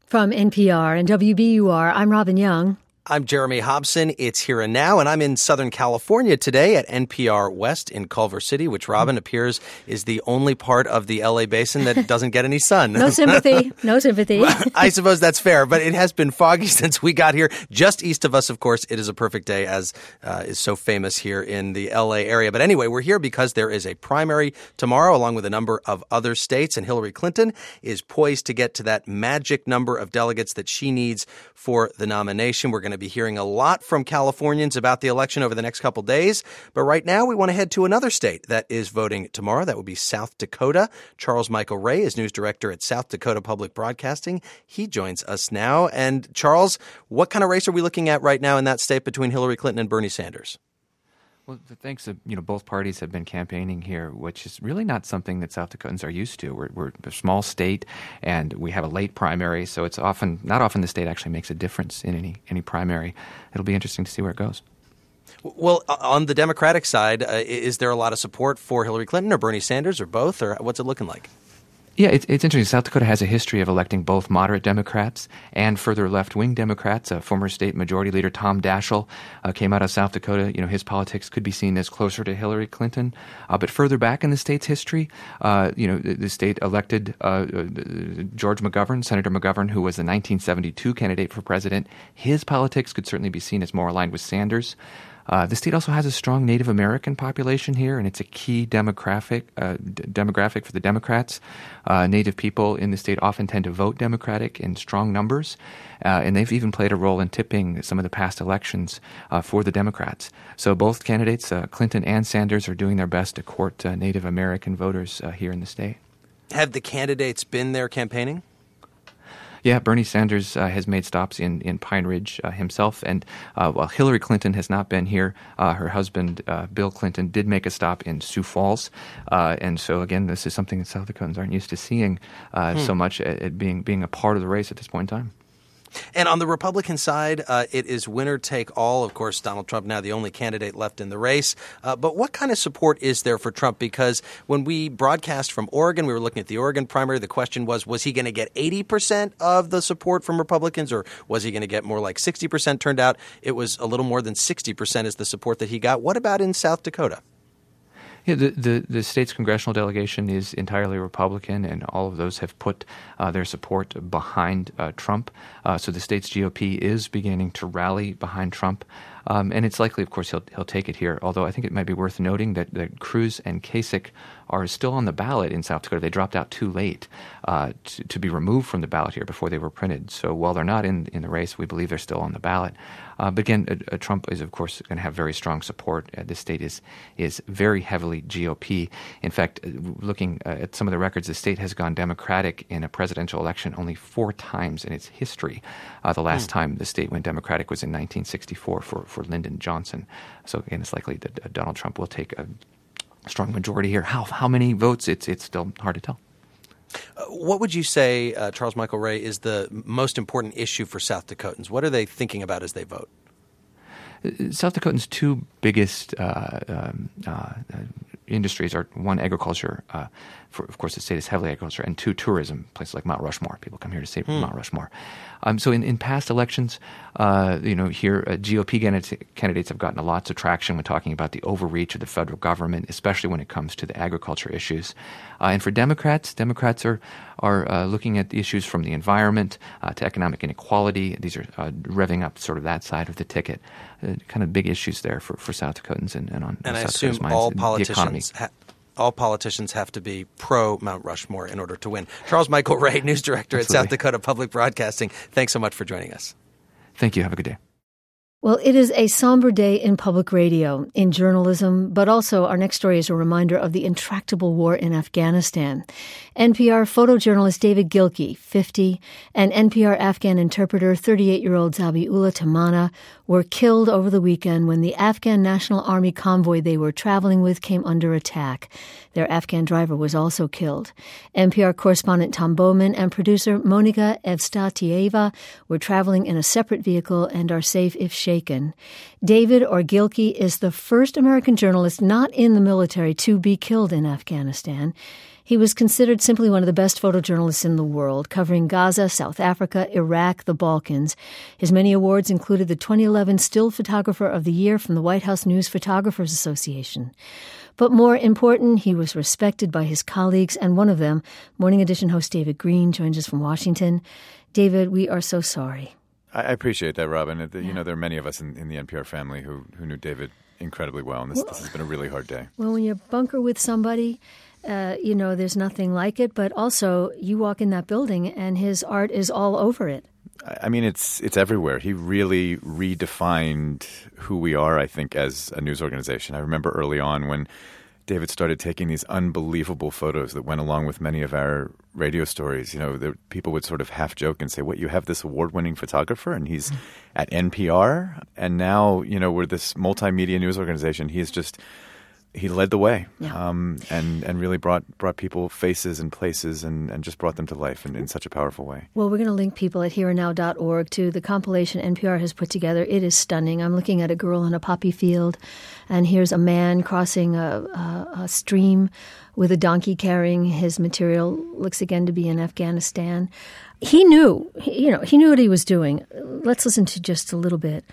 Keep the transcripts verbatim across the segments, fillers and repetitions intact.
From N P R and W B U R, I'm Robin Young. I'm Jeremy Hobson. It's Here and Now, and I'm in Southern California today at N P R West in Culver City, which, Robin, appears is the only part of the L A basin that doesn't get any sun. No sympathy. No sympathy. I suppose that's fair, but it has been foggy since we got here. Just east of us, of course, it is a perfect day, as uh, is so famous here in the L A area. But anyway, we're here because there is a primary tomorrow, along with a number of other states, and Hillary Clinton is poised to get to that magic number of delegates that she needs for the nomination. We're going to be hearing a lot from Californians about the election over the next couple days. But right now, we want to head to another state that is voting tomorrow. That would be South Dakota. Charles Michael Ray is news director at South Dakota Public Broadcasting. He joins us now. And Charles, what kind of race are we looking at right now in that state between Hillary Clinton and Bernie Sanders? Well, thanks to, you know, both parties have been campaigning here, which is really not something that South Dakotans are used to. We're, we're a small state, and we have a late primary, so it's often not often the state actually makes a difference in any any primary. It'll be interesting to see where it goes. Well, on the Democratic side, uh, is there a lot of support for Hillary Clinton or Bernie Sanders or both, or what's it looking like? Yeah, it's, it's interesting. South Dakota has a history of electing both moderate Democrats and further left-wing Democrats. Uh, former state majority leader Tom Daschle uh, came out of South Dakota. You know, his politics could be seen as closer to Hillary Clinton. Uh, but further back in the state's history, uh, you know, the, the state elected uh, uh, George McGovern, Senator McGovern, who was the nineteen seventy-two candidate for president. His politics could certainly be seen as more aligned with Sanders. Uh, the state also has a strong Native American population here, and it's a key demographic uh, d- demographic for the Democrats. Uh, Native people in the state often tend to vote Democratic in strong numbers, uh, and they've even played a role in tipping some of the past elections uh, for the Democrats. So both candidates, uh, Clinton and Sanders, are doing their best to court uh, Native American voters uh, here in the state. Have the candidates been there campaigning? Yeah, Bernie Sanders uh, has made stops in, in Pine Ridge uh, himself. And uh, while Hillary Clinton has not been here, uh, her husband, uh, Bill Clinton, did make a stop in Sioux Falls. Uh, and so, again, this is something that South Dakotans aren't used to seeing uh, hmm. so much at, at being, being a part of the race at this point in time. And on the Republican side, uh, it is winner take all. Of course, Donald Trump now the only candidate left in the race. Uh, but what kind of support is there for Trump? Because when we broadcast from Oregon, we were looking at the Oregon primary. The question was, was he going to get eighty percent of the support from Republicans, or was he going to get more like sixty percent? Turned out it was a little more than sixty percent is the support that he got. What about in South Dakota? Yeah, the, the, the state's congressional delegation is entirely Republican, and all of those have put uh, their support behind uh, Trump. Uh, so the state's G O P is beginning to rally behind Trump. Um, and it's likely, of course, he'll he'll take it here, although I think it might be worth noting that, that Cruz and Kasich are still on the ballot in South Dakota. They dropped out too late uh, to, to be removed from the ballot here before they were printed. So while they're not in, in the race, we believe they're still on the ballot. Uh, but again, uh, uh, Trump is, of course, going to have very strong support. Uh, this state is is very heavily G O P. In fact, uh, looking uh, at some of the records, the state has gone Democratic in a presidential election only four times in its history. Uh, the last mm. time the state went Democratic was in nineteen sixty-four for, for Lyndon Johnson. So again, it's likely that uh, Donald Trump will take a strong majority here. How how many votes? It's it's still hard to tell. Uh, what would you say, uh, Charles Michael Ray, is the most important issue for South Dakotans? What are they thinking about as they vote? South Dakotans' two biggest uh, um, uh, industries are, one, agriculture. Uh, for, of course, the state is heavily agriculture, and two, tourism, places like Mount Rushmore. People come here to see hmm. Mount Rushmore. Um, so in, in past elections, uh, you know, here uh, G O P candidates have gotten lots of traction when talking about the overreach of the federal government, especially when it comes to the agriculture issues. Uh, and for Democrats, Democrats are are uh, looking at the issues from the environment uh, to economic inequality. These are uh, revving up sort of that side of the ticket. Uh, kind of big issues there for, for South Dakotans and, and on and South I assume Dakota's minds, all the politicians ha- all politicians have to be pro Mount Rushmore in order to win. Charles Michael Ray, news director Absolutely. At South Dakota Public Broadcasting. Thanks so much for joining us. Thank you. Have a good day. Well, it is a somber day in public radio, in journalism, but also our next story is a reminder of the intractable war in Afghanistan. N P R photojournalist David Gilkey, fifty, and N P R Afghan interpreter thirty-eight-year-old Zabiullah Tamana were killed over the weekend when the Afghan National Army convoy they were traveling with came under attack. Their Afghan driver was also killed. N P R correspondent Tom Bowman and producer Monika Evstatieva were traveling in a separate vehicle and are safe if shaken. David, or Gilkey, is the first American journalist not in the military to be killed in Afghanistan. He was considered simply one of the best photojournalists in the world, covering Gaza, South Africa, Iraq, the Balkans. His many awards included the twenty eleven Still Photographer of the Year from the White House News Photographers Association. But more important, he was respected by his colleagues, and one of them, Morning Edition host David Green, joins us from Washington. David, we are so sorry. I appreciate that, Robin. You yeah. know, there are many of us in, in the N P R family who, who knew David incredibly well, and this, well, this has been a really hard day. Well, when you bunker with somebody, uh, you know, there's nothing like it, but also you walk in that building and his art is all over it. I mean, it's it's everywhere. He really redefined who we are, I think, as a news organization. I remember early on when David started taking these unbelievable photos that went along with many of our radio stories. You know, the, people would sort of half joke and say, what, you have this award-winning photographer and he's at N P R? And now, you know, we're this multimedia news organization. He's just, he led the way yeah. um, and, and really brought brought people faces and places and, and just brought them to life in, in such a powerful way. Well, we're going to link people at here and now dot org to the compilation N P R has put together. It is stunning. I'm looking at a girl in a poppy field, and here's a man crossing a, a, a stream with a donkey carrying his material. Looks again to be in Afghanistan. He knew, you know, he knew what he was doing. Let's listen to just a little bit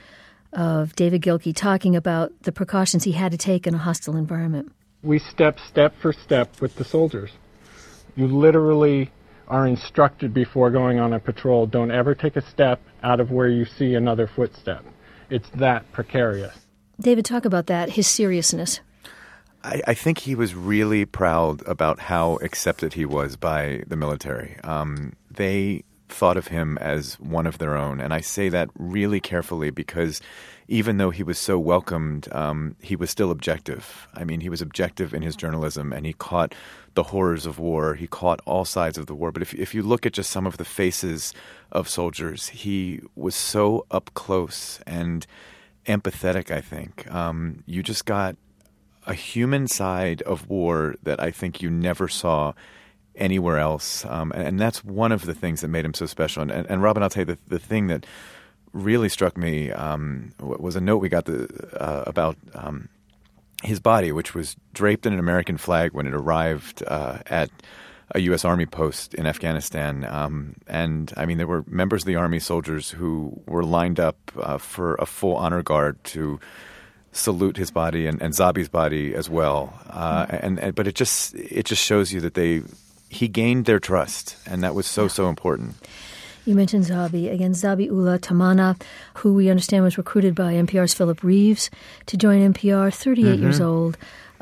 of David Gilkey talking about the precautions he had to take in a hostile environment. We step step for step with the soldiers. You literally are instructed before going on a patrol, don't ever take a step out of where you see another footstep. It's that precarious. David, talk about that, his seriousness. I, I think he was really proud about how accepted he was by the military. Um, they thought of him as one of their own. And I say that really carefully because even though he was so welcomed, um, he was still objective. I mean, he was objective in his journalism, and he caught the horrors of war. He caught all sides of the war. But if, if you look at just some of the faces of soldiers, he was so up close and empathetic, I think. Um, you just got a human side of war that I think you never saw anywhere else. Um, and, and that's one of the things that made him so special. And, and, and Robin, I'll tell you, the, the thing that really struck me um, was a note we got the, uh, about um, his body, which was draped in an American flag when it arrived uh, at a U S Army post in Afghanistan. Um, and, I mean, there were members of the Army soldiers who were lined up uh, for a full honor guard to salute his body and, and Zabi's body as well. Uh, and, and but it just it just shows you that they he gained their trust, and that was so, so important. You mentioned Zabi. Again, Zabiullah Tamana, who we understand was recruited by N P R's Philip Reeves to join N P R, thirty-eight mm-hmm. years old,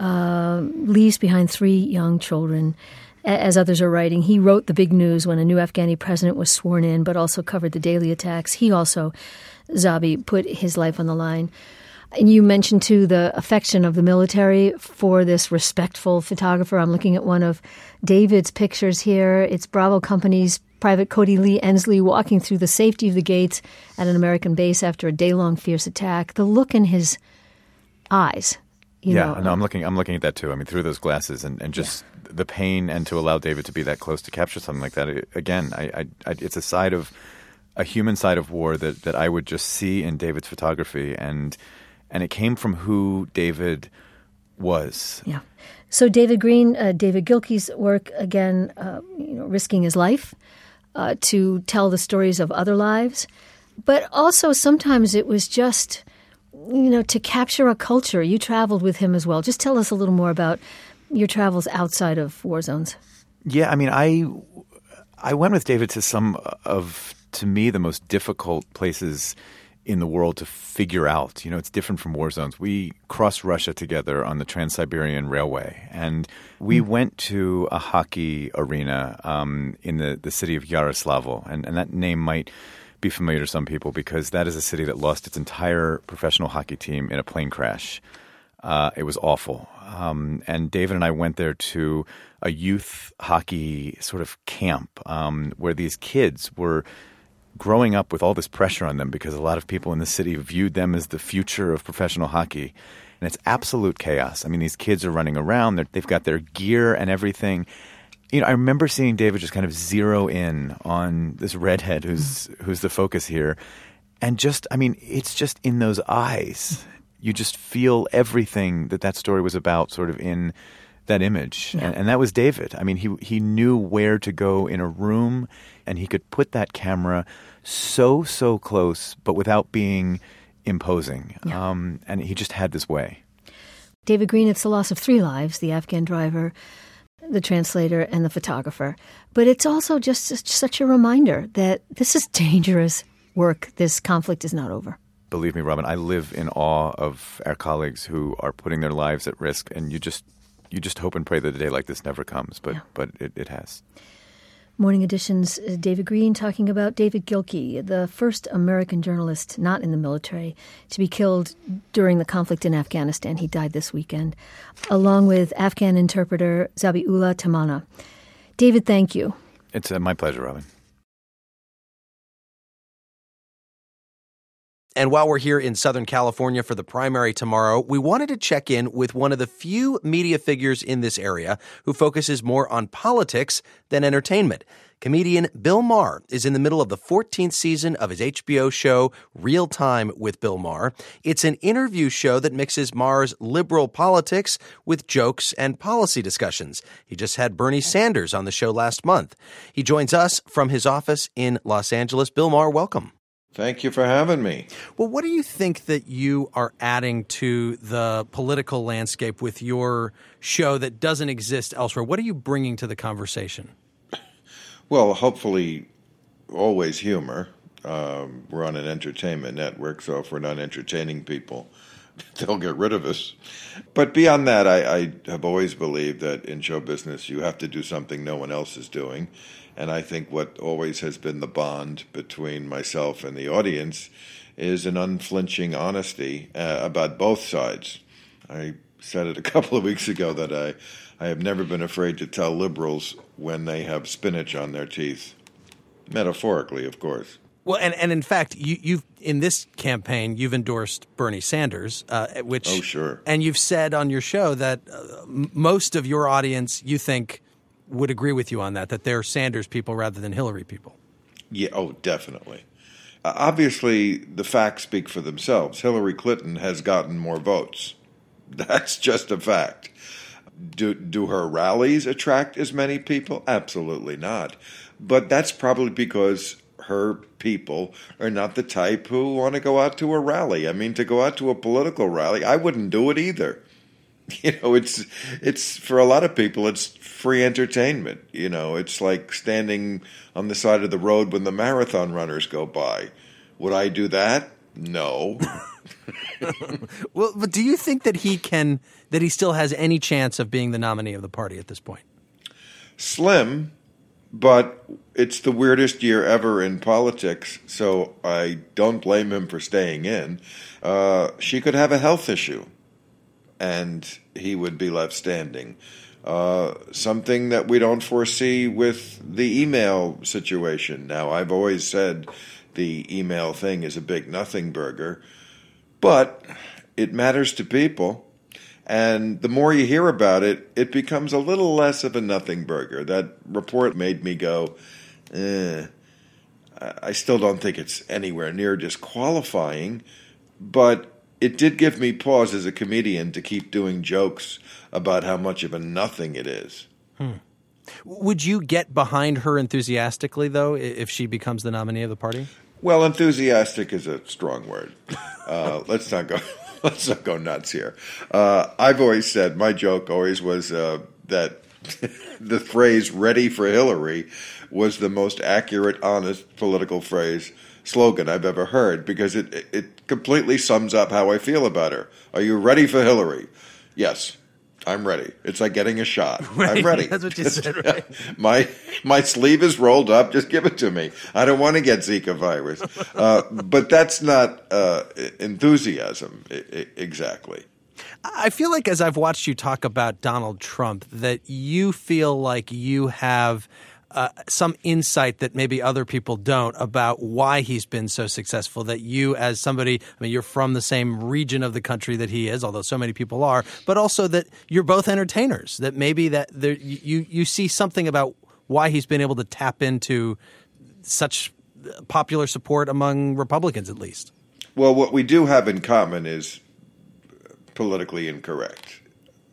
uh, leaves behind three young children. As others are writing, he wrote the big news when a new Afghani president was sworn in, but also covered the daily attacks. He also, Zabi, put his life on the line. And you mentioned, too, the affection of the military for this respectful photographer. I'm looking at one of David's pictures here. It's Bravo Company's Private Cody Lee Ensley walking through the safety of the gates at an American base after a day-long fierce attack. The look in his eyes. You yeah, know, no, I'm looking. I'm looking at that too. I mean, through those glasses, and, and just yeah. the pain, and to allow David to be that close to capture something like that. It, again, I, I, I, it's a side of a human side of war that, that I would just see in David's photography, and and it came from who David was. Yeah. So David Green, uh, David Gilkey's work again, uh, you know, risking his life uh, to tell the stories of other lives, but also sometimes it was just, you know, to capture a culture. You traveled with him as well. Just tell us a little more about your travels outside of war zones. Yeah, I mean, I I went with David to some of, to me, the most difficult places in the world to figure out. You know, it's different from war zones. We crossed Russia together on the Trans-Siberian Railway, and we mm. went to a hockey arena um, in the, the city of Yaroslavl, and, and that name might be familiar to some people because that is a city that lost its entire professional hockey team in a plane crash. Uh, it was awful. Um, and David and I went there to a youth hockey sort of camp um, where these kids were growing up with all this pressure on them because a lot of people in the city viewed them as the future of professional hockey. And it's absolute chaos. I mean, these kids are running around. They've got their gear and everything. You know, I remember seeing David just kind of zero in on this redhead who's who's the focus here. And just, I mean, it's just in those eyes. You just feel everything that that story was about sort of in that image. Yeah. And, and that was David. I mean, he he knew where to go in a room, and he could put that camera so, so close, but without being imposing. Yeah. Um, and he just had this way. David Green, it's the loss of three lives, the Afghan driver, the translator, and the photographer. But it's also just, just such a reminder that this is dangerous work. This conflict is not over. Believe me, Robin, I live in awe of our colleagues who are putting their lives at risk, and you just you just hope and pray that a day like this never comes, but, Yeah. but it, it has. Morning Edition's uh, David Green talking about David Gilkey, the first American journalist not in the military to be killed during the conflict in Afghanistan. He died this weekend, along with Afghan interpreter Zabiullah Tamana. David, thank you. It's uh, my pleasure, Robin. And while we're here in Southern California for the primary tomorrow, we wanted to check in with one of the few media figures in this area who focuses more on politics than entertainment. Comedian Bill Maher is in the middle of the fourteenth season of his H B O show, Real Time with Bill Maher. It's an interview show that mixes Maher's liberal politics with jokes and policy discussions. He just had Bernie Sanders on the show last month. He joins us from his office in Los Angeles. Bill Maher, welcome. Thank you for having me. Well, what do you think that you are adding to the political landscape with your show that doesn't exist elsewhere? What are you bringing to the conversation? Well, hopefully, always humor. Um, we're on an entertainment network, so if we're not entertaining people, they'll get rid of us. But beyond that, I, I have always believed that in show business, you have to do something no one else is doing. And I think what always has been the bond between myself and the audience is an unflinching honesty uh, about both sides. I said it a couple of weeks ago that I, I have never been afraid to tell liberals when they have spinach on their teeth. Metaphorically, of course. Well, and, and in fact, you, you've in this campaign, you've endorsed Bernie Sanders, uh, which Oh, sure. And you've said on your show that uh, m- most of your audience, you think, would agree with you on that, that they're Sanders people rather than Hillary people. Yeah, oh, definitely. Uh, obviously, the facts speak for themselves. Hillary Clinton has gotten more votes. That's just a fact. Do, do her rallies attract as many people? Absolutely not. But that's probably because her people are not the type who want to go out to a rally. I mean, to go out to a political rally, I wouldn't do it either. You know, it's it's for a lot of people, it's free entertainment. You know, it's like standing on the side of the road when the marathon runners go by. Would I do that? No. Well, but do you think that he can, that he still has any chance of being the nominee of the party at this point? Slim, but it's the weirdest year ever in politics, so I don't blame him for staying in. Uh, she could have a health issue, and he would be left standing. Uh, something that we don't foresee with the email situation. Now, I've always said the email thing is a big nothing burger, but it matters to people. And the more you hear about it, it becomes a little less of a nothing burger. That report made me go, eh, I still don't think it's anywhere near disqualifying, but it did give me pause as a comedian to keep doing jokes about how much of a nothing it is. Hmm. Would you get behind her enthusiastically, though, if she becomes the nominee of the party? Well, enthusiastic is a strong word. Uh, let's not go. Let's not go nuts here. Uh, I've always said, my joke always was uh, that the phrase "ready for Hillary" was the most accurate, honest political phrase slogan I've ever heard, because it it completely sums up how I feel about her. Are you ready for Hillary? Yes, I'm ready. It's like getting a shot. Right. I'm ready. That's what you said, right? my my sleeve is rolled up. Just give it to me. I don't want to get Zika virus. Uh, but that's not uh, enthusiasm I- I- exactly. I feel like as I've watched you talk about Donald Trump, that you feel like you have uh, some insight that maybe other people don't about why he's been so successful, that you as somebody, I mean, you're from the same region of the country that he is, although so many people are, but also that you're both entertainers, that maybe that there, you, you see something about why he's been able to tap into such popular support among Republicans, at least. Well, what we do have in common is politically incorrect.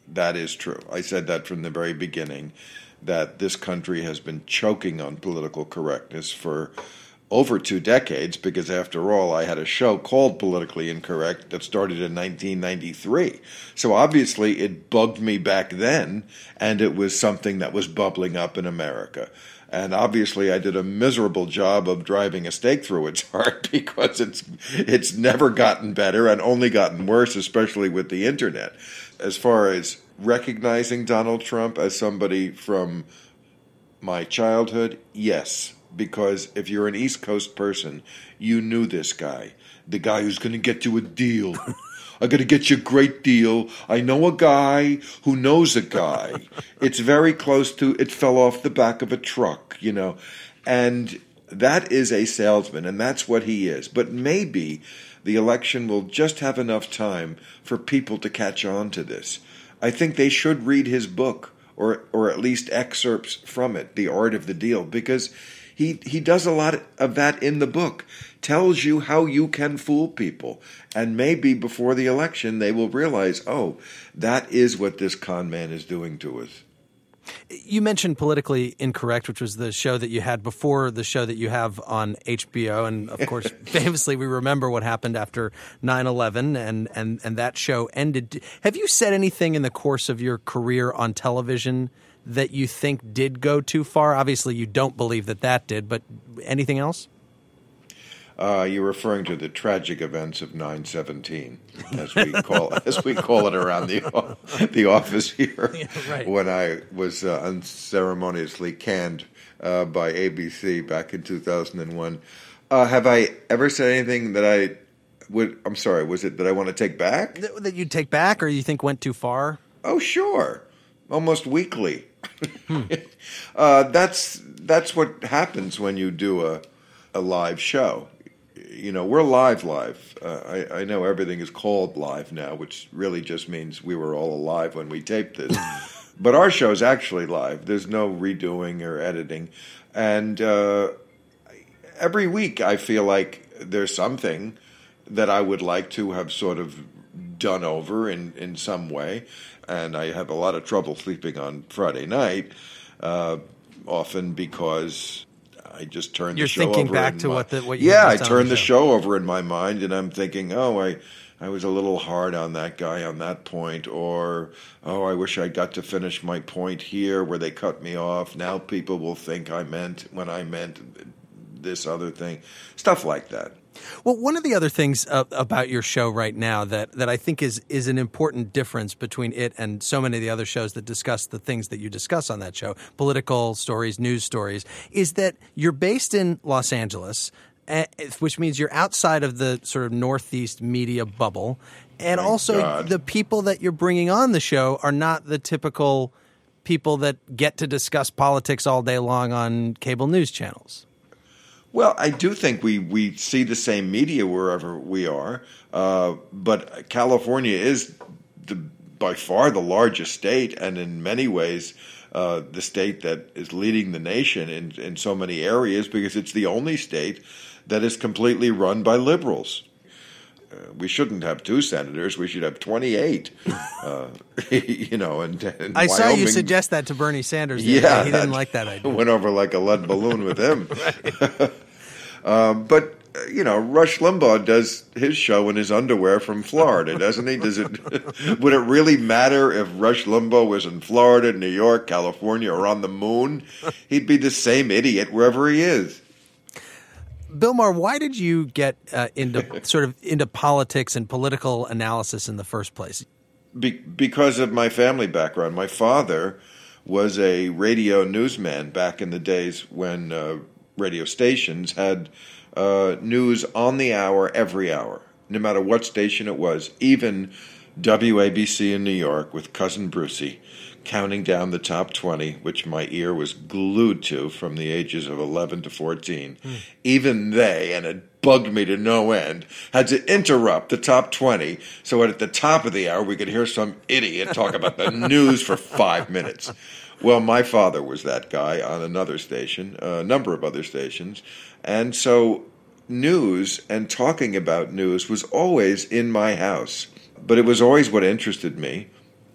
that is true. I said that from the very beginning, that this country has been choking on political correctness for over two decades, because after all, I had a show called Politically Incorrect that started in nineteen ninety-three. So obviously it bugged me back then, and it was something that was bubbling up in America. And obviously I did a miserable job of driving a stake through its heart, because it's it's never gotten better and only gotten worse, especially with the internet. As far as recognizing Donald Trump as somebody from my childhood, yes. Because if you're an East Coast person, you knew this guy, the guy who's going to get you a deal. I'm going to get you a great deal. I know a guy who knows a guy. It's very close to it fell off the back of a truck, you know. And that is a salesman, and that's what he is. But maybe the election will just have enough time for people to catch on to this. I think they should read his book, or or at least excerpts from it, The Art of the Deal, because He he does a lot of that in the book, tells you how you can fool people. And maybe before the election, they will realize, oh, that is what this con man is doing to us. You mentioned Politically Incorrect, which was the show that you had before the show that you have on H B O. And, of course, famously, we remember what happened after nine eleven, and, and, and that show ended. Have you said anything in the course of your career on television that you think did go too far? Obviously, you don't believe that that did, but anything else? Uh, you're referring to the tragic events of nine seventeen, as we call as we call it around the the office here. Yeah, right. When I was uh, unceremoniously canned uh, by A B C back in two thousand one. Uh, have I ever said anything that I would? I'm sorry. Was it that I want to take back? That, that you'd take back, or you think went too far? Oh, sure. Almost weekly. hmm. uh, that's that's what happens when you do a a live show. You know, we're live live. Uh, I, I know everything is called live now, which really just means we were all alive when we taped this. But our show is actually live. There's no redoing or editing. And uh, every week I feel like there's something that I would like to have sort of done over in, in some way. And I have a lot of trouble sleeping on Friday night, uh, often because I just turn You're the show over. You're thinking back in to my, what the what you yeah, I just turn the the show. show over in my mind, and I'm thinking, oh, I I was a little hard on that guy on that point, or oh, I wish I got to finish my point here where they cut me off. Now people will think I meant when I meant this other thing, stuff like that. Well, one of the other things uh, about your show right now that, that I think is is an important difference between it and so many of the other shows that discuss the things that you discuss on that show, political stories, news stories, is that you're based in Los Angeles, uh, which means you're outside of the sort of Northeast media bubble. And Thank also God. The people that you're bringing on the show are not the typical people that get to discuss politics all day long on cable news channels. Well, I do think we, we see the same media wherever we are, uh, but California is the, by far the largest state, and in many ways uh, the state that is leading the nation in, in so many areas, because it's the only state that is completely run by liberals. Uh, we shouldn't have two senators. We should have twenty-eight. Uh, you know, and, and I Wyoming, saw you suggest that to Bernie Sanders. Yeah, he didn't like that idea. Went over like a lead balloon with him. uh, but uh, you know, Rush Limbaugh does his show in his underwear from Florida, doesn't he? Does it? Would it really matter if Rush Limbaugh was in Florida, New York, California, or on the moon? He'd be the same idiot wherever he is. Bill Maher, why did you get uh, into sort of into politics and political analysis in the first place? Be- because of my family background. My father was a radio newsman back in the days when uh, radio stations had uh, news on the hour every hour, no matter what station it was, even W A B C in New York with Cousin Brucey counting down the top twenty, which my ear was glued to from the ages of eleven to fourteen. Mm. Even they, and it bugged me to no end, had to interrupt the top twenty so at the top of the hour we could hear some idiot talk about the news for five minutes. Well, my father was that guy on another station, a number of other stations, and so news and talking about news was always in my house. But it was always what interested me.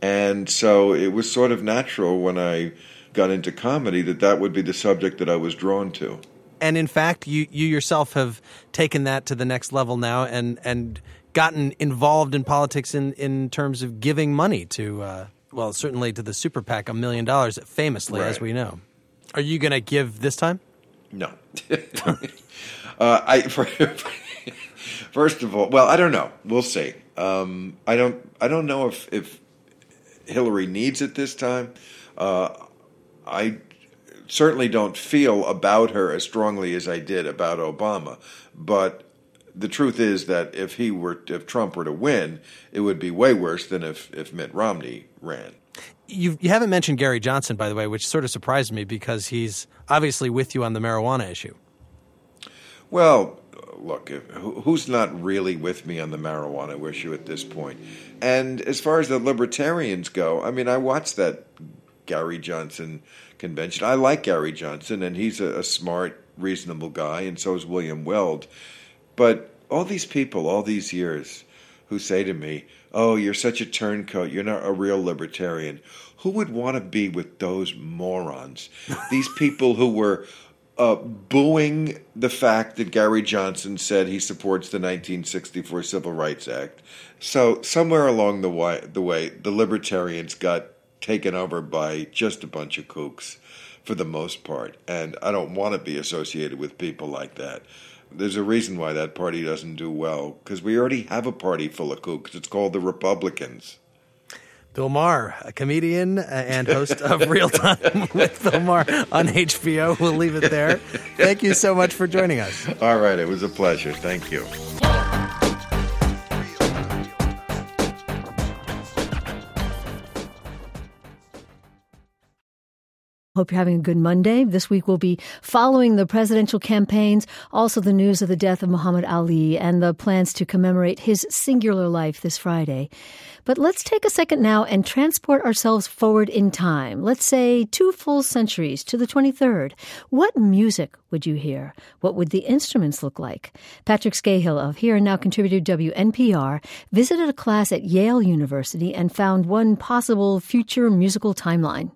And so it was sort of natural when I got into comedy that that would be the subject that I was drawn to. And in fact, you, you yourself have taken that to the next level now and, and gotten involved in politics in, in terms of giving money to, uh, well, certainly to the Super PAC, a million dollars, famously, right. as we know. Are you going to give this time? No. uh, I First of all, well, I don't know. We'll see. Um, I don't I don't know if, if Hillary needs it this time. Uh, I certainly don't feel about her as strongly as I did about Obama. But the truth is that if he were, if Trump were to win, it would be way worse than if, if Mitt Romney ran. You you haven't mentioned Gary Johnson, by the way, which sort of surprised me because he's obviously with you on the marijuana issue. Well, look, who's not really with me on the marijuana issue at this point? And as far as the libertarians go, I mean, I watched that Gary Johnson convention. I like Gary Johnson, and he's a, a smart, reasonable guy, and so is William Weld. But all these people, all these years, who say to me, oh, you're such a turncoat, you're not a real libertarian. Who would want to be with those morons? These people who were uh, booing the fact that Gary Johnson said he supports the nineteen sixty-four Civil Rights Act. So somewhere along the way, the way, the libertarians got taken over by just a bunch of kooks for the most part. And I don't want to be associated with people like that. There's a reason why that party doesn't do well, because we already have a party full of kooks. It's called the Republicans. Bill Maher, a comedian and host of Real Time with Bill Maher on H B O. We'll leave it there. Thank you so much for joining us. All right. It was a pleasure. Thank you. Hope you're having a good Monday. This week we'll be following the presidential campaigns, also the news of the death of Muhammad Ali and the plans to commemorate his singular life this Friday. But let's take a second now and transport ourselves forward in time. Let's say two full centuries to the twenty-third. What music would you hear? What would the instruments look like? Patrick Scahill of Here and Now contributor W N P R visited a class at Yale University and found one possible future musical timeline.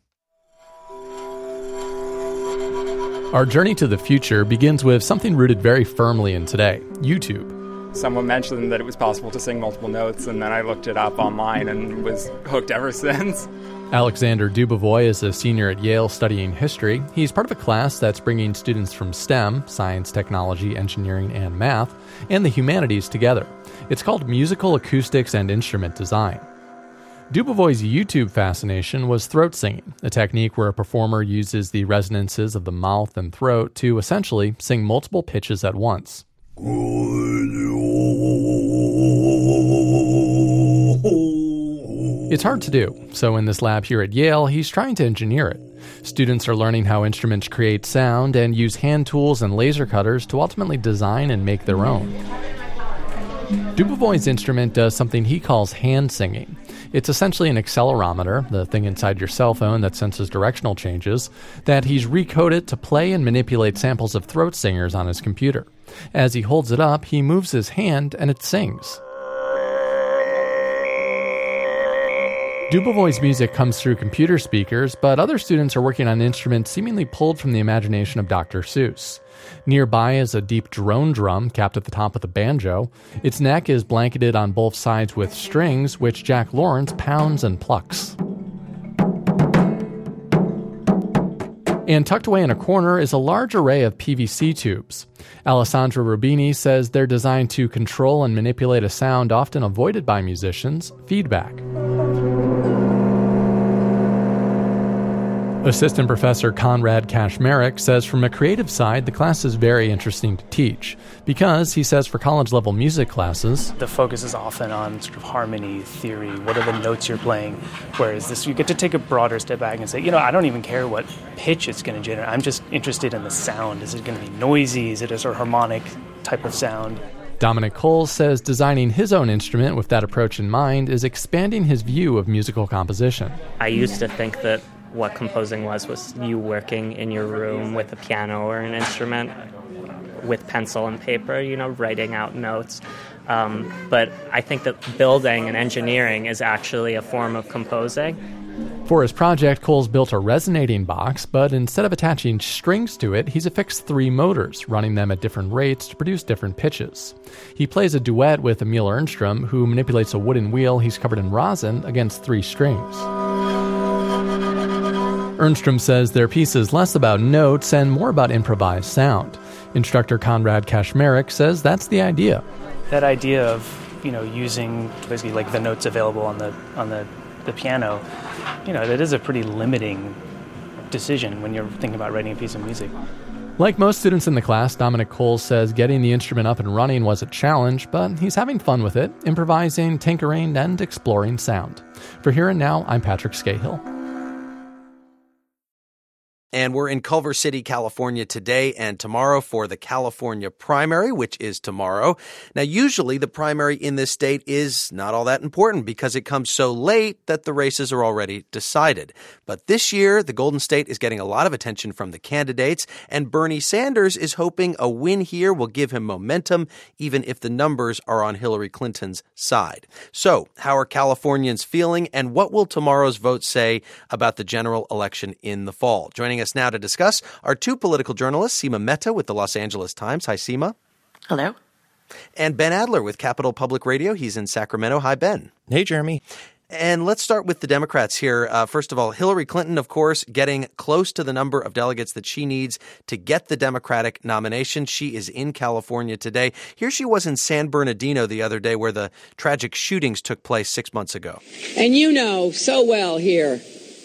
Our journey to the future begins with something rooted very firmly in today, YouTube. Someone mentioned that it was possible to sing multiple notes, and then I looked it up online and was hooked ever since. Alexander Dubovoy is a senior at Yale studying history. He's part of a class that's bringing students from STEM, science, technology, engineering, and math, and the humanities together. It's called Musical Acoustics and Instrument Design. Dubovoy's YouTube fascination was throat singing, a technique where a performer uses the resonances of the mouth and throat to essentially sing multiple pitches at once. It's hard to do, so in this lab here at Yale, he's trying to engineer it. Students are learning how instruments create sound and use hand tools and laser cutters to ultimately design and make their own. Dubovoy's instrument does something he calls hand singing. It's essentially an accelerometer, the thing inside your cell phone that senses directional changes, that he's recoded to play and manipulate samples of throat singers on his computer. As he holds it up, he moves his hand and it sings. Dubovoy's music comes through computer speakers, but other students are working on instruments seemingly pulled from the imagination of Doctor Seuss. Nearby is a deep drone drum capped at the top of the banjo. Its neck is blanketed on both sides with strings, which Jack Lawrence pounds and plucks. And tucked away in a corner is a large array of P V C tubes. Alessandra Rubini says they're designed to control and manipulate a sound often avoided by musicians, feedback. Assistant Professor Conrad Kashmarek says from a creative side, the class is very interesting to teach because, he says, for college-level music classes, the focus is often on sort of harmony, theory, what are the notes you're playing, whereas this, you get to take a broader step back and say, you know, I don't even care what pitch it's going to generate. I'm just interested in the sound. Is it going to be noisy? Is it a sort of harmonic type of sound? Dominic Coles says designing his own instrument with that approach in mind is expanding his view of musical composition. I used to think that what composing was, was you working in your room with a piano or an instrument with pencil and paper, you know, writing out notes. Um, but I think that building and engineering is actually a form of composing. For his project, Coles built a resonating box, but instead of attaching strings to it, he's affixed three motors, running them at different rates to produce different pitches. He plays a duet with Emil Ernstrom, who manipulates a wooden wheel he's covered in rosin against three strings. Ernstrom says their piece is less about notes and more about improvised sound. Instructor Konrad Kashmarek says that's the idea. That idea of, you know, using basically like the notes available on the on the, the piano, you know, that is a pretty limiting decision when you're thinking about writing a piece of music. Like most students in the class, Dominic Coles says getting the instrument up and running was a challenge, but he's having fun with it, improvising, tinkering, and exploring sound. For Here and Now, I'm Patrick Scahill. And we're in Culver City, California today and tomorrow for the California primary, which is tomorrow. Now, usually the primary in this state is not all that important because it comes so late that the races are already decided. But this year, the Golden State is getting a lot of attention from the candidates, and Bernie Sanders is hoping a win here will give him momentum, even if the numbers are on Hillary Clinton's side. So, how are Californians feeling, and what will tomorrow's vote say about the general election in the fall? Joining us now to discuss are two political journalists, Seema Mehta with the Los Angeles Times. Hi, Seema. Hello. And Ben Adler with Capital Public Radio. He's in Sacramento. Hi, Ben. Hey, Jeremy. And let's start with the Democrats here. Uh, first of all, Hillary Clinton, of course, getting close to the number of delegates that she needs to get the Democratic nomination. She is in California today. Here she was in San Bernardino the other day where the tragic shootings took place six months ago. And you know so well here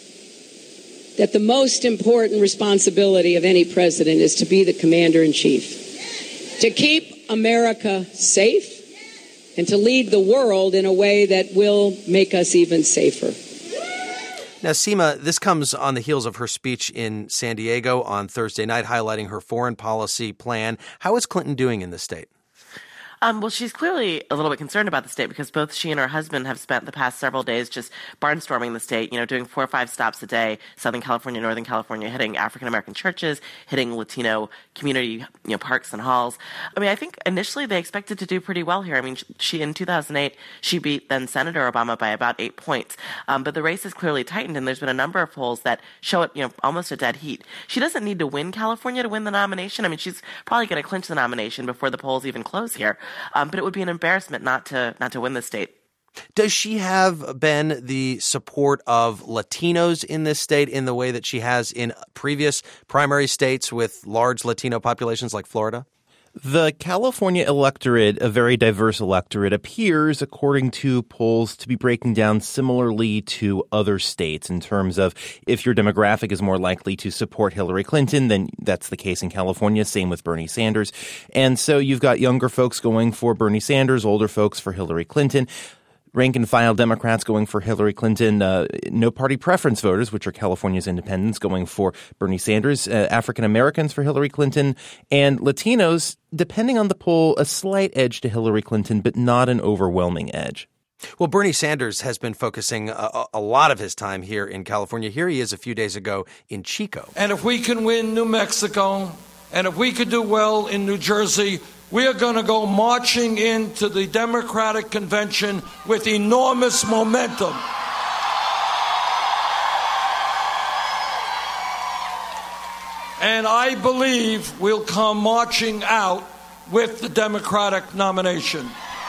that the most important responsibility of any president is to be the commander-in-chief, to keep America safe, and to lead the world in a way that will make us even safer. Now, Seema, this comes on the heels of her speech in San Diego on Thursday night, highlighting her foreign policy plan. How is Clinton doing in the state? Um, well, she's clearly a little bit concerned about the state because both she and her husband have spent the past several days just barnstorming the state, you know, doing four or five stops a day, Southern California, Northern California, hitting African-American churches, hitting Latino community, you know, parks and halls. I mean, I think initially they expected to do pretty well here. I mean, she, in two thousand eight, she beat then Senator Obama by about eight points. Um, but the race is clearly tightened, and there's been a number of polls that show it, you know, almost a dead heat. She doesn't need to win California to win the nomination. I mean, she's probably going to clinch the nomination before the polls even close here. Um, but it would be an embarrassment not to not to win the state. Does she have, Ben, the support of Latinos in this state in the way that she has in previous primary states with large Latino populations like Florida? The California electorate, a very diverse electorate, appears, according to polls, to be breaking down similarly to other states in terms of if your demographic is more likely to support Hillary Clinton, then that's the case in California. Same with Bernie Sanders. And so you've got younger folks going for Bernie Sanders, older folks for Hillary Clinton. Rank-and-file Democrats going for Hillary Clinton, uh, no-party preference voters, which are California's independents, going for Bernie Sanders, uh, African-Americans for Hillary Clinton, and Latinos, depending on the poll, a slight edge to Hillary Clinton, but not an overwhelming edge. Well, Bernie Sanders has been focusing a, a lot of his time here in California. Here he is a few days ago in Chico. And if we can win New Mexico, and if we could do well in New Jersey, we are going to go marching into the Democratic convention with enormous momentum. And I believe we'll come marching out with the Democratic nomination.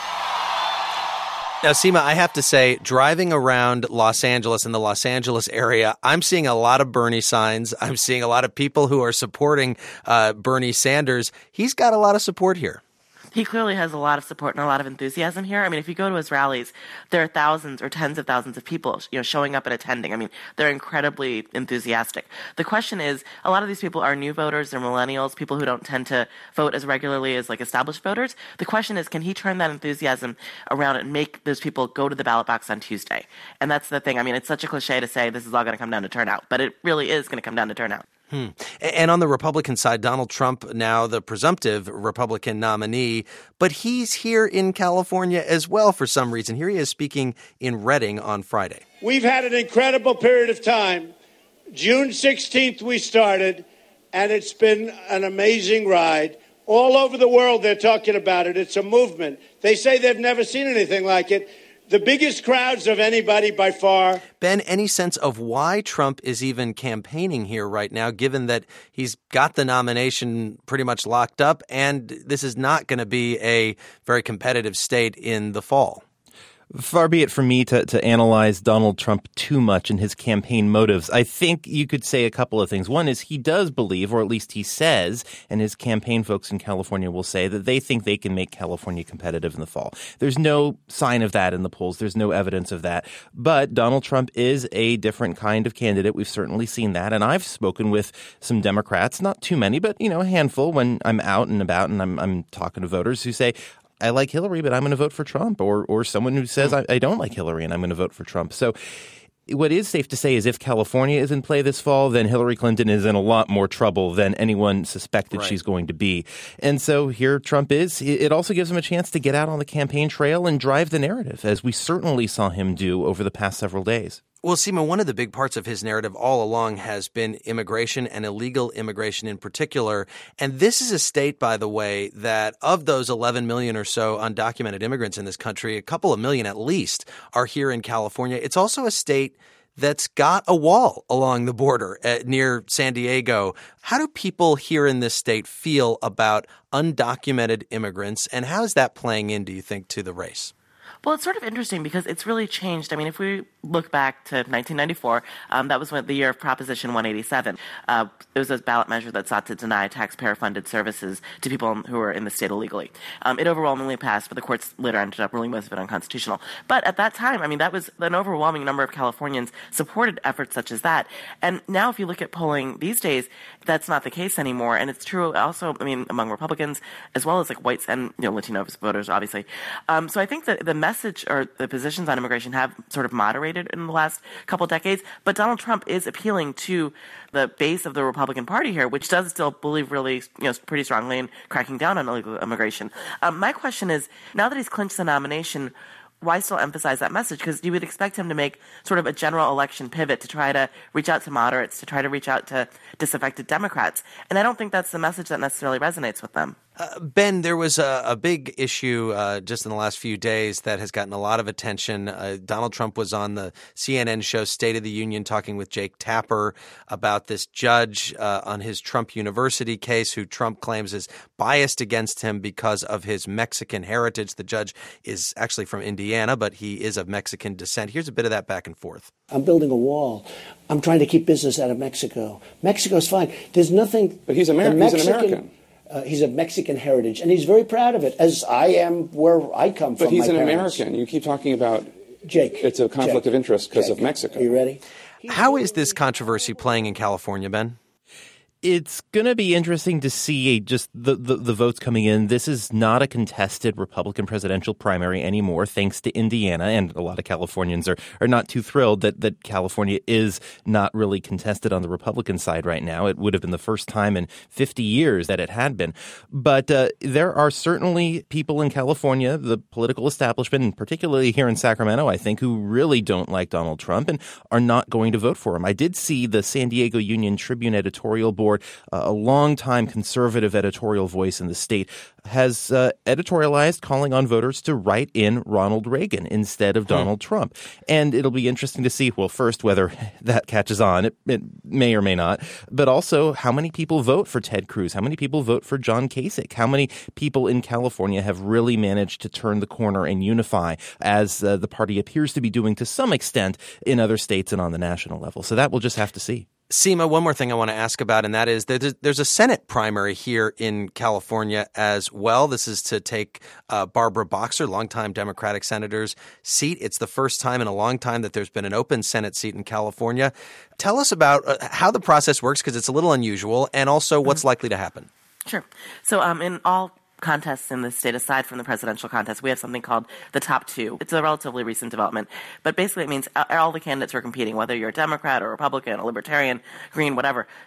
Now, Seema, I have to say, driving around Los Angeles and the Los Angeles area, I'm seeing a lot of Bernie signs. I'm seeing a lot of people who are supporting uh, Bernie Sanders. He's got a lot of support here. He clearly has a lot of support and a lot of enthusiasm here. I mean, if you go to his rallies, there are thousands or tens of thousands of people, you know, showing up and attending. I mean, they're incredibly enthusiastic. The question is, a lot of these people are new voters, they're millennials, people who don't tend to vote as regularly as like established voters. The question is, can he turn that enthusiasm around and make those people go to the ballot box on Tuesday? And that's the thing. I mean, it's such a cliche to say this is all going to come down to turnout, but it really is going to come down to turnout. Hmm. And on the Republican side, Donald Trump, now the presumptive Republican nominee, but he's here in California as well for some reason. Here he is speaking in Redding on Friday. We've had an incredible period of time June sixteenth we started, and it's been an amazing ride. All over the world they're talking about it. It's a movement. They say they've never seen anything like it. The biggest crowds of anybody by far. Ben, any sense of why Trump is even campaigning here right now, given that he's got the nomination pretty much locked up and this is not going to be a very competitive state in the fall? Far be it from me to, to analyze Donald Trump too much and his campaign motives. I think you could say a couple of things. One is he does believe, or at least he says, and his campaign folks in California will say, that they think they can make California competitive in the fall. There's no sign of that in the polls. There's no evidence of that. But Donald Trump is a different kind of candidate. We've certainly seen that. And I've spoken with some Democrats, not too many, but, you know, a handful when I'm out and about and I'm, I'm talking to voters who say, I like Hillary, but I'm going to vote for Trump, or or someone who says I, I don't like Hillary and I'm going to vote for Trump. So what is safe to say is if California is in play this fall, then Hillary Clinton is in a lot more trouble than anyone suspected right. she's going to be. And so here Trump is. It also gives him a chance to get out on the campaign trail and drive the narrative, as we certainly saw him do over the past several days. Well, Seema, one of the big parts of his narrative all along has been immigration and illegal immigration in particular. And this is a state, by the way, that of those eleven million or so undocumented immigrants in this country, a couple of million at least are here in California. It's also a state that's got a wall along the border at, near San Diego. How do people here in this state feel about undocumented immigrants, and how is that playing in, do you think, to the race? Well, it's sort of interesting because it's really changed. I mean, if we look back to nineteen ninety-four, um, that was when the year of Proposition one eighty-seven. Uh, it was a ballot measure that sought to deny taxpayer-funded services to people who were in the state illegally. Um, it overwhelmingly passed, but the courts later ended up ruling most of it unconstitutional. But at that time, I mean, that was an overwhelming number of Californians supported efforts such as that. And now if you look at polling these days, that's not the case anymore. And it's true also, I mean, among Republicans, as well as like whites and, you know, Latino voters, obviously. Um, so I think that the message Message or the positions on immigration have sort of moderated in the last couple decades, but Donald Trump is appealing to the base of the Republican Party here, which does still believe really, you know, pretty strongly in cracking down on illegal immigration. Um, my question is, now that he's clinched the nomination, why still emphasize that message? Because you would expect him to make sort of a general election pivot to try to reach out to moderates, to try to reach out to disaffected Democrats. And I don't think that's the message that necessarily resonates with them. Uh, Ben, there was a, a big issue uh, just in the last few days that has gotten a lot of attention. Uh, Donald Trump was on the C N N show State of the Union talking with Jake Tapper about this judge uh, on his Trump University case who Trump claims is biased against him because of his Mexican heritage. The judge is actually from Indiana, but he is of Mexican descent. Here's a bit of that back and forth. I'm building a wall. I'm trying to keep business out of Mexico. Mexico's fine. There's nothing. But he's, Ameri- Mexican, he's an American. Uh, he's of Mexican heritage, and he's very proud of it, as I am where I come from. But he's my an parents. American. You keep talking about Jake. It's a conflict Jake, of interest because Jake, of Mexico. Are you ready? How is this controversy playing in California, Ben? It's going to be interesting to see just the, the, the votes coming in. This is not a contested Republican presidential primary anymore, thanks to Indiana. And a lot of Californians are, are not too thrilled that, that California is not really contested on the Republican side right now. It would have been the first time in fifty years that it had been. But uh, there are certainly people in California, the political establishment, and particularly here in Sacramento, I think, who really don't like Donald Trump and are not going to vote for him. I did see the San Diego Union Tribune editorial board, uh, a longtime conservative editorial voice in the state, has uh, editorialized calling on voters to write in Ronald Reagan instead of Donald hmm. Trump. And it'll be interesting to see, well, first, whether that catches on. It, it may or may not. But also, how many people vote for Ted Cruz? How many people vote for John Kasich? How many people in California have really managed to turn the corner and unify, as uh, the party appears to be doing to some extent in other states and on the national level? So that we'll just have to see. Seema, one more thing I want to ask about, and that is there's, there's a Senate primary here in California as well. This is to take uh, Barbara Boxer, longtime Democratic senator's seat. It's the first time in a long time that there's been an open Senate seat in California. Tell us about uh, how the process works, because it's a little unusual, and also what's mm-hmm. likely to happen. Sure. So um, in all contests in the state, aside from the presidential contest, we have something called the top two. It's a relatively recent development, but basically it means all the candidates who are competing, whether you're a Democrat or Republican, a Libertarian, Green, whatever,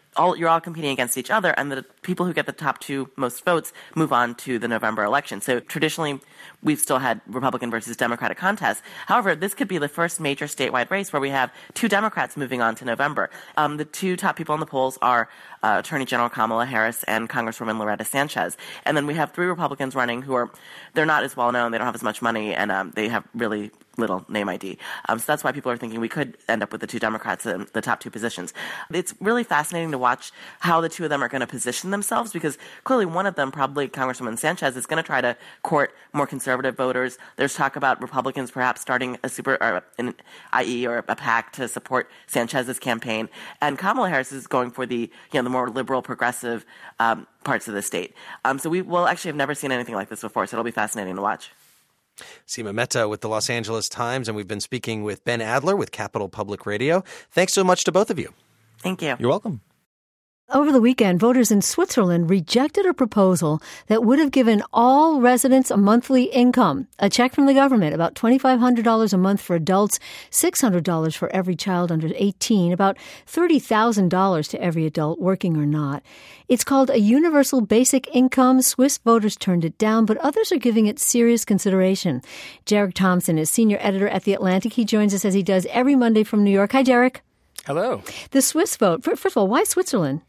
all you're all competing against each other, and the people who get the top two most votes move on to the November election. So traditionally, we've still had Republican versus Democratic contests. However, this could be the first major statewide race where we have two Democrats moving on to November. Um, the two top people in the polls are uh, Attorney General Kamala Harris and Congresswoman Loretta Sanchez. And then we have three Republicans running who are, they're not as well known, they don't have as much money, and um, they have really little name I D. Um, so that's why people are thinking we could end up with the two Democrats in the top two positions. It's really fascinating to watch how the two of them are going to position themselves, because clearly one of them, probably Congresswoman Sanchez, is going to try to court more conservative voters. There's talk about Republicans perhaps starting a super, or an I E or a PAC to support Sanchez's campaign. And Kamala Harris is going for the, you know, the more liberal, progressive um, parts of the state. Um, so we will actually have never seen anything like this before, so it'll be fascinating to watch. Seema Mehta with the Los Angeles Times, and we've been speaking with Ben Adler with Capital Public Radio. Thanks so much to both of you. Thank you. You're welcome. Over the weekend, voters in Switzerland rejected a proposal that would have given all residents a monthly income, a check from the government, about twenty-five hundred dollars a month for adults, six hundred dollars for every child under eighteen, about thirty thousand dollars to every adult, working or not. It's called a universal basic income. Swiss voters turned it down, but others are giving it serious consideration. Derek Thompson is senior editor at The Atlantic. He joins us as he does every Monday from New York. Hi, Derek. Hello. The Swiss vote. First of all, why Switzerland?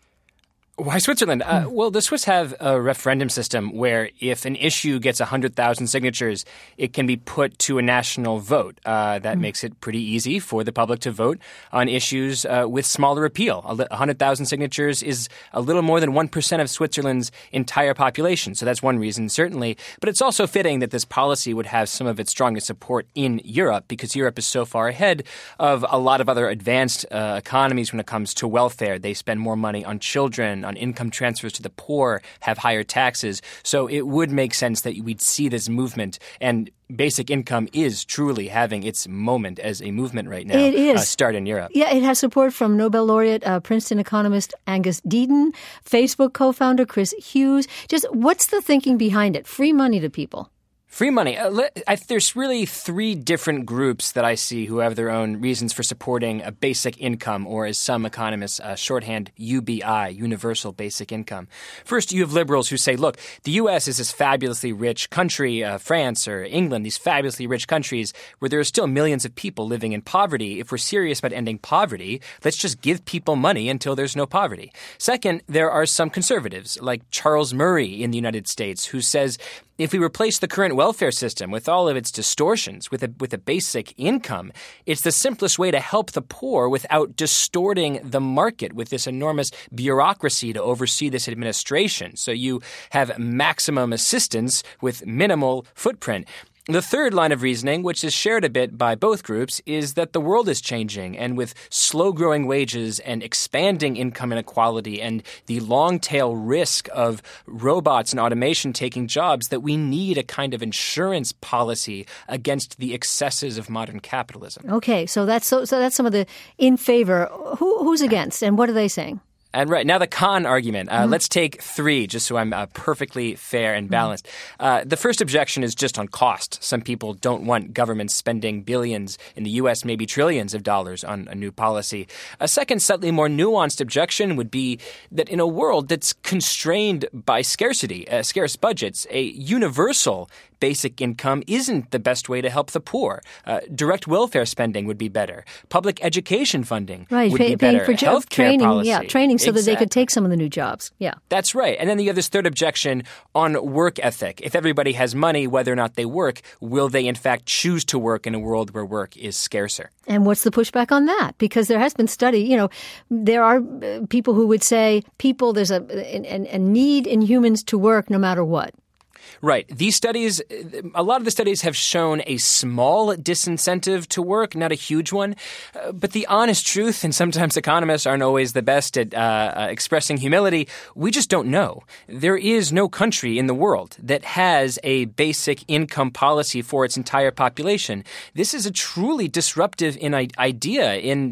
Why Switzerland? Uh, well, the Swiss have a referendum system where if an issue gets one hundred thousand signatures, it can be put to a national vote. Uh, that mm. makes it pretty easy for the public to vote on issues uh, with smaller appeal. one hundred thousand signatures is a little more than one percent of Switzerland's entire population. So that's one reason, certainly. But it's also fitting that this policy would have some of its strongest support in Europe, because Europe is so far ahead of a lot of other advanced uh, economies when it comes to welfare. They spend more money on children, on income transfers to the poor, have higher taxes. So it would make sense that we'd see this movement, and basic income is truly having its moment as a movement right now. It is. Uh, start in Europe. Yeah, it has support from Nobel laureate, uh, Princeton economist Angus Deaton, Facebook co-founder Chris Hughes. Just what's the thinking behind it? Free money to people. Free money. Uh, let, I, there's really three different groups that I see who have their own reasons for supporting a basic income, or as some economists uh, shorthand, U B I, universal basic income. First, you have liberals who say, look, the U S is this fabulously rich country, uh, France or England, these fabulously rich countries where there are still millions of people living in poverty. If we're serious about ending poverty, let's just give people money until there's no poverty. Second, there are some conservatives like Charles Murray in the United States who says, if we replace the current welfare system with all of its distortions with a with a basic income, it's the simplest way to help the poor without distorting the market with this enormous bureaucracy to oversee this administration. So you have maximum assistance with minimal footprint. The third line of reasoning, which is shared a bit by both groups, is that the world is changing, and with slow-growing wages and expanding income inequality and the long-tail risk of robots and automation taking jobs, that we need a kind of insurance policy against the excesses of modern capitalism. Okay, so that's so, so that's some of the in favor. Who, who's against, and what are they saying? And right now, the con argument. Uh, mm-hmm. Let's take three, just so I'm uh, perfectly fair and balanced. Mm-hmm. Uh, the first objection is just on cost. Some people don't want governments spending billions, in the U S maybe trillions of dollars on a new policy. A second, slightly more nuanced objection would be that in a world that's constrained by scarcity, uh, scarce budgets, a universal basic income isn't the best way to help the poor. Uh, direct welfare spending would be better. Public education funding right, would pay, be better. Paying for Healthcare training, policy. Yeah, training so exactly. that they could take some of the new jobs. Yeah, that's right. And then you have this third objection on work ethic. If everybody has money, whether or not they work, will they in fact choose to work in a world where work is scarcer? And what's the pushback on that? Because there has been study, you know, there are people who would say people, there's a, a, a need in humans to work no matter what. Right. These studies, a lot of the studies have shown a small disincentive to work, not a huge one. Uh, but the honest truth, and sometimes economists aren't always the best at uh, uh, expressing humility, we just don't know. There is no country in the world that has a basic income policy for its entire population. This is a truly disruptive in idea in the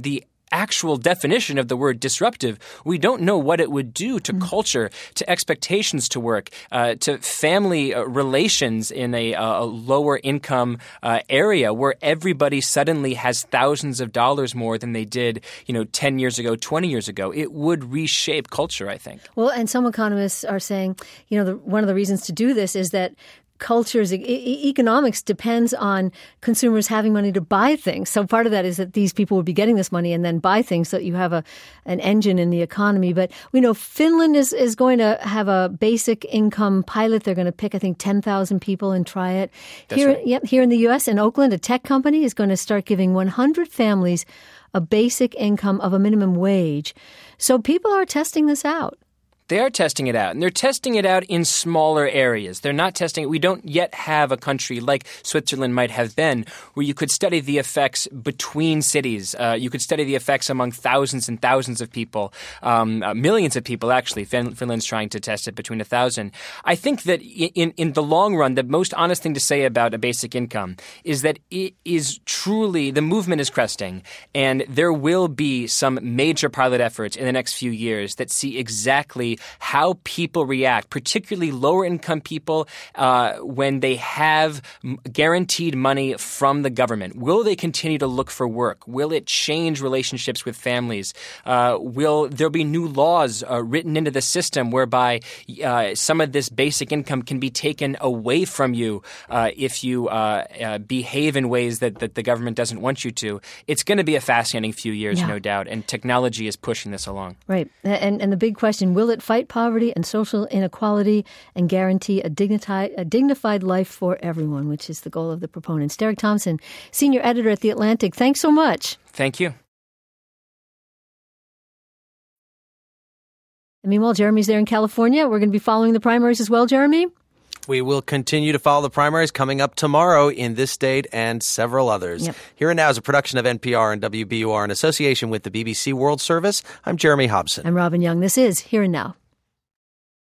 actual definition of the word disruptive. We don't know what it would do to mm. culture, to expectations to work, uh, to family uh, relations in a, uh, a lower income uh, area where everybody suddenly has thousands of dollars more than they did, you know, ten years ago, twenty years ago. It would reshape culture, I think. Well, and some economists are saying, you know, the, one of the reasons to do this is that cultures, e- economics depends on consumers having money to buy things. So part of that is that these people would be getting this money and then buy things so that you have a an engine in the economy. But we know Finland is, is going to have a basic income pilot. They're going to pick, I think, ten thousand people and try it. That's here, right. Yep, here in the U S, in Oakland, a tech company is going to start giving one hundred families a basic income of a minimum wage. So people are testing this out. They are testing it out, and they're testing it out in smaller areas. They're not testing it. We don't yet have a country like Switzerland might have been where you could study the effects between cities. Uh, you could study the effects among thousands and thousands of people, um, uh, millions of people, actually. Fin- Finland's trying to test it between a thousand. I think that in, in the long run, the most honest thing to say about a basic income is that it is truly, the movement is cresting, and there will be some major pilot efforts in the next few years that see exactly how people react, particularly lower-income people, uh, when they have guaranteed money from the government. Will they continue to look for work? Will it change relationships with families? Uh, will there be new laws uh, written into the system whereby uh, some of this basic income can be taken away from you uh, if you uh, uh, behave in ways that, that the government doesn't want you to? It's going to be a fascinating few years, yeah. no doubt, and technology is pushing this along. Right. And, and the big question, will it fight poverty and social inequality and guarantee a dignified, a dignified life for everyone, which is the goal of the proponents? Derek Thompson, senior editor at The Atlantic, thanks so much. Thank you. And meanwhile, Jeremy's there in California. We're going to be following the primaries as well, Jeremy? We will continue to follow the primaries coming up tomorrow in this state and several others. Yep. Here and Now is a production of N P R and W B U R in association with the B B C World Service. I'm Jeremy Hobson. I'm Robin Young. This is Here and Now.